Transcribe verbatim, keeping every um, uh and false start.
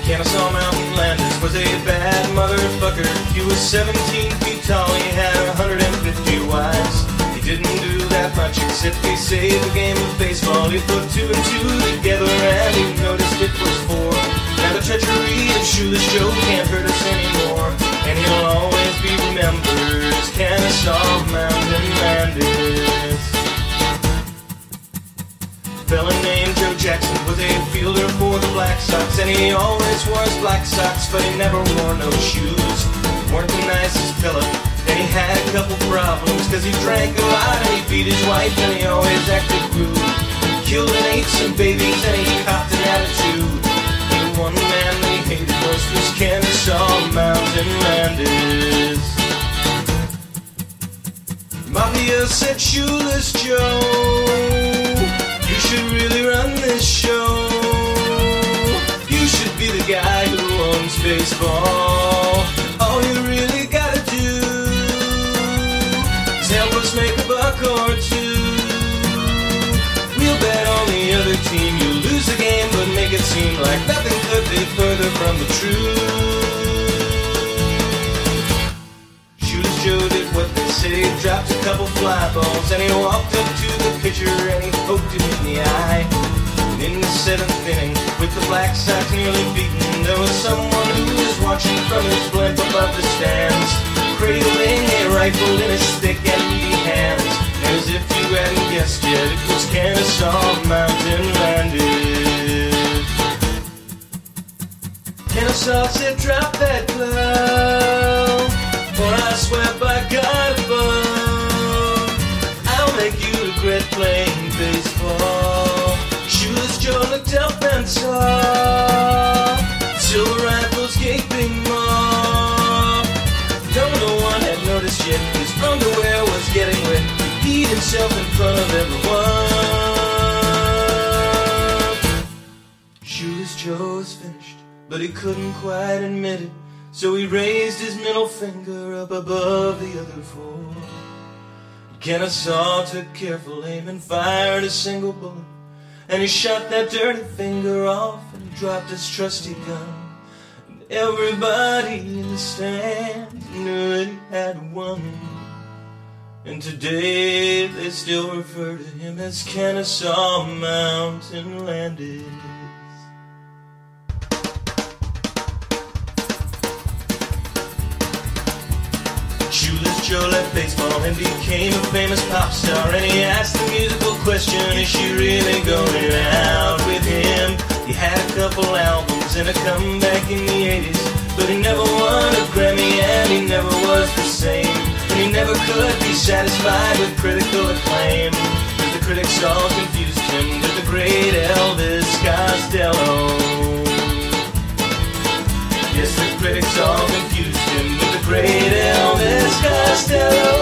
Kennesaw Mountain Landis was a bad motherfucker. He was seventeen feet tall, he had one hundred fifty wives. He didn't do that much except he saved the game of baseball. He put two and two together and he noticed it was four. Now the treachery of Shoeless Joe can't hurt us anymore, and he'll always be remembered as Kennesaw Mountain Landis. A fella named Joe Jackson was a fielder for the Black Sox, and he always wore his black socks, but he never wore no shoes. Weren't the nicest fella, and he had a couple problems, cause he drank a lot and he beat his wife and he always acted rude. He killed and ate some babies and he copped an attitude. And the one man that he hated most was Kennesaw Mountain Landis. Mafia said, Shoeless Joe, you should really run this show. You should be the guy who owns baseball. All you really gotta do is help us make a buck or two. We'll bet on the other team you'll lose the game, but make it seem like nothing could be further from the truth. Shoeless Joe did what they say, dropped a couple fly balls, and he walked up to the pitcher and he poked him in the eye. And in the seventh inning, with the Black Sox nearly beaten, there was someone who was watching from his blimp above the stands, cradling a rifle in his thick and meaty hands. As if you hadn't guessed yet, it was Kennesaw Mountain Landis. Kennesaw said, drop that glove, or I swear by God above, I'll make you regret playing baseball. Shoeless Joe looked up and saw silver rifles gaping maw. Though no one had noticed yet, his underwear was getting wet. He peed himself in front of everyone. Shoeless Joe was finished, but he couldn't quite admit it, so he raised his middle finger up above the other four. Kennesaw took careful aim and fired a single bullet, and he shot that dirty finger off and dropped his trusty gun. And everybody in the stands knew that he had won. And today they still refer to him as Kennesaw Mountain Landis. Shoeless Joe left baseball and became a famous pop star, and he asked the musical question, is she really going out with him? He had a couple albums and a comeback in the eighties, but he never won a Grammy and he never was the same. And he never could be satisfied with critical acclaim, cause the critics all confused him with the great Elvis Costello. Yes, the critics all confused him with the great Elvis Costello.